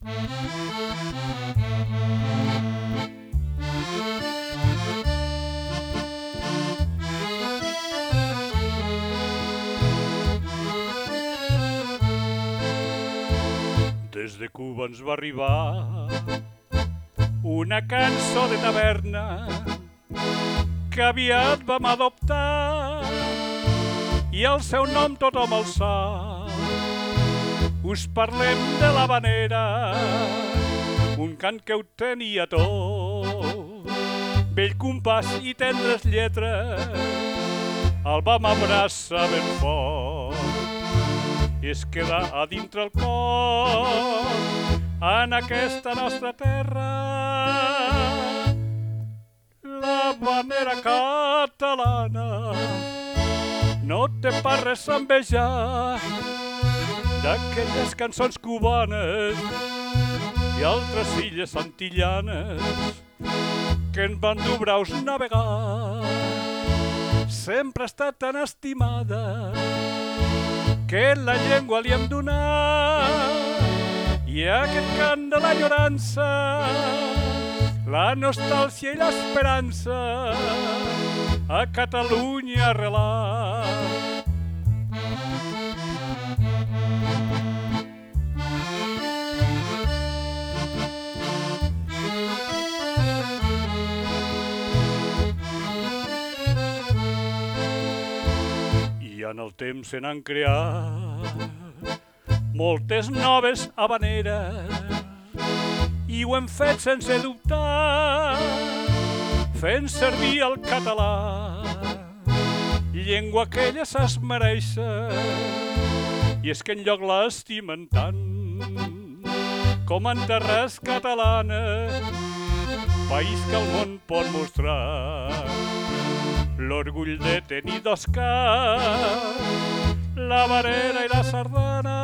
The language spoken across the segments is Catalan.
Des de Cuba ens va arribar una cançó de taverna que aviat vam adoptar i el seu nom tothom el sap. Us parlem de l'Havanera, un cant que ho tenia tot, vell compàs i tendres lletres, el vam abraçar ben fort i es queda a dintre el cor en aquesta nostra terra. L'Havanera catalana no té pas res a envejar d'aquelles cançons cubanes i altres illes antillanes que en van dur braus navegar. Sempre ha estat tan estimada que la llengua li hem donat i aquest cant de l'enyorança, la nostàlgia i l'esperança a Catalunya arrelat. I en el temps se n'han creat moltes noves havaneres i ho hem fet sense dubtar, fent servir el català, llengua que ella s'esmereix, i és que enlloc l'estimen tant com en terres catalanes, país que el món pot mostrar l'orgull de tenir dos cants, l'havanera i la sardana.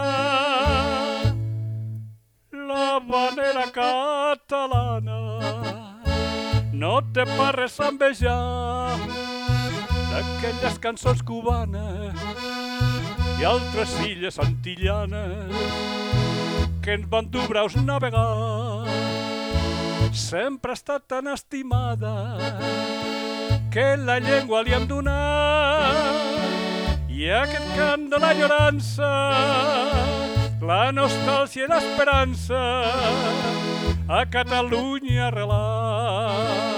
L'Havanera catalana no té pas res a envejar d'aquelles cançons cubanes i altres illes antillanes que ens van dur braus navegar. Sempre ha estat tan estimada que la llengua li hem donat i aquest cant de l'enyorança, la nostàlgia i l'esperança a Catalunya arrelat.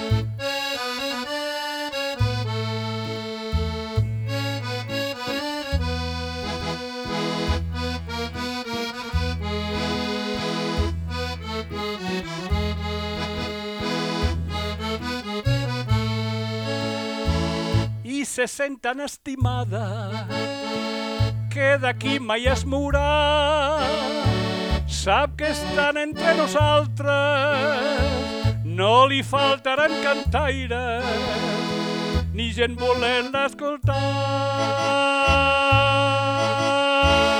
I se sent tan estimada que d'aquí mai es mourà. Sap que estan entre nosaltres, no li faltaran cantaires ni gent volent-la escoltar.